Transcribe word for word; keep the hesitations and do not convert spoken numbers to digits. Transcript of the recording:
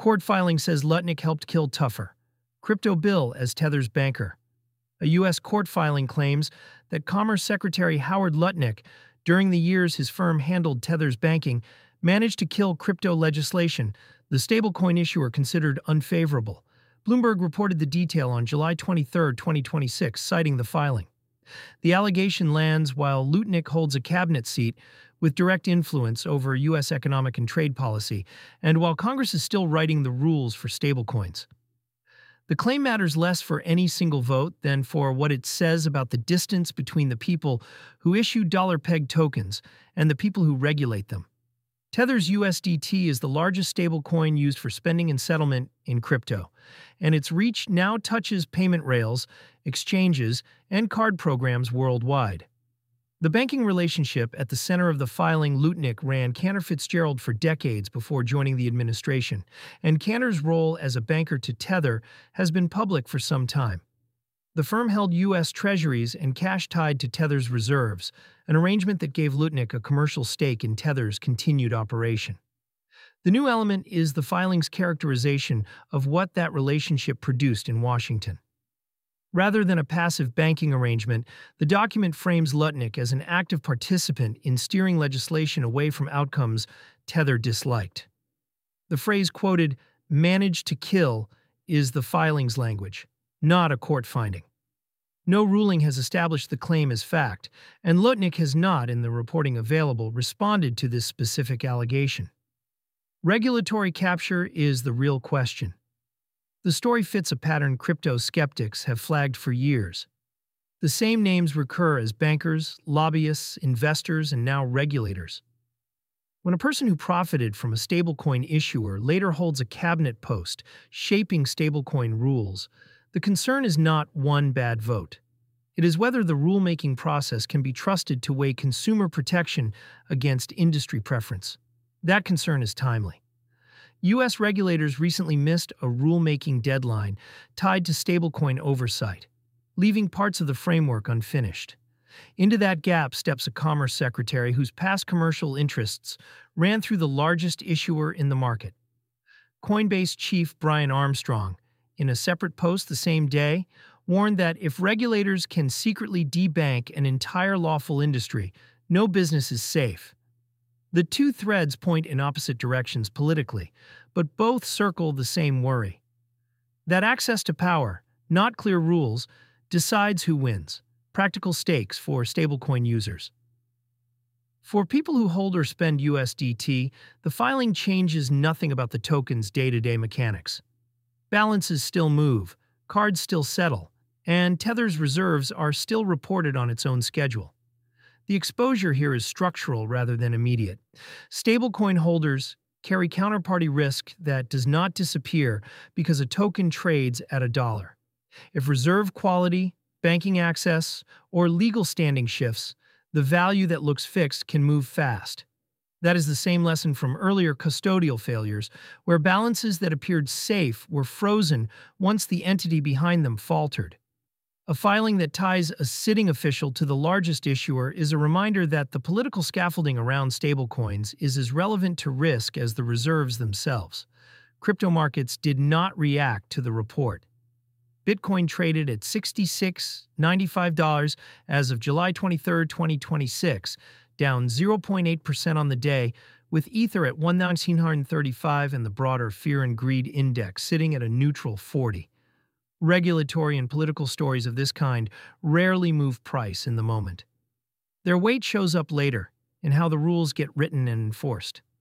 Court filing says Lutnick helped kill Tuffer. Crypto Bill as Tether's banker. A U S court filing claims that Commerce Secretary Howard Lutnick, during the years his firm handled Tether's banking, managed to kill crypto legislation, the stablecoin issuer considered unfavorable. Bloomberg reported the detail on July twenty-third, twenty twenty-six, citing the filing. The allegation lands while Lutnick holds a cabinet seat with direct influence over U S economic and trade policy, and while Congress is still writing the rules for stablecoins. The claim matters less for any single vote than for what it says about the distance between the people who issue dollar-pegged tokens and the people who regulate them. Tether's U S D T is the largest stablecoin used for spending and settlement in crypto, and its reach now touches payment rails, exchanges, and card programs worldwide. The banking relationship at the center of the filing. Lutnick ran Cantor Fitzgerald for decades before joining the administration, and Cantor's role as a banker to Tether has been public for some time. The firm held U S treasuries and cash tied to Tether's reserves, an arrangement that gave Lutnick a commercial stake in Tether's continued operation. The new element is the filing's characterization of what that relationship produced in Washington. Rather than a passive banking arrangement, the document frames Lutnick as an active participant in steering legislation away from outcomes Tether disliked. The phrase quoted, "managed to kill," is the filing's language, not a court finding. No ruling has established the claim as fact, and Lutnick has not, in the reporting available, responded to this specific allegation. Regulatory capture is the real question. The story fits a pattern crypto skeptics have flagged for years. The same names recur as bankers, lobbyists, investors, and now regulators. When a person who profited from a stablecoin issuer later holds a cabinet post shaping stablecoin rules, the concern is not one bad vote. It is whether the rulemaking process can be trusted to weigh consumer protection against industry preference. That concern is timely. U S regulators recently missed a rulemaking deadline tied to stablecoin oversight, leaving parts of the framework unfinished. Into that gap steps a Commerce Secretary whose past commercial interests ran through the largest issuer in the market. Coinbase chief Brian Armstrong, in a separate post the same day, warned that if regulators can secretly debank an entire lawful industry, no business is safe. The two threads point in opposite directions politically, but both circle the same worry. That access to power, not clear rules, decides who wins. Practical stakes for stablecoin users. For people who hold or spend U S D T, the filing changes nothing about the token's day-to-day mechanics. Balances still move, cards still settle, and Tether's reserves are still reported on its own schedule. The exposure here is structural rather than immediate. Stablecoin holders carry counterparty risk that does not disappear because a token trades at a dollar. If reserve quality, banking access, or legal standing shifts, the value that looks fixed can move fast. That is the same lesson from earlier custodial failures, where balances that appeared safe were frozen once the entity behind them faltered. A filing that ties a sitting official to the largest issuer is a reminder that the political scaffolding around stablecoins is as relevant to risk as the reserves themselves. Crypto markets did not react to the report. Bitcoin traded at sixty-six ninety-five as of July twenty-third, twenty twenty-six, down zero point eight percent on the day, with Ether at one thousand nine hundred thirty-five and the broader Fear and Greed Index sitting at a neutral forty. Regulatory and political stories of this kind rarely move price in the moment. Their weight shows up later in how the rules get written and enforced.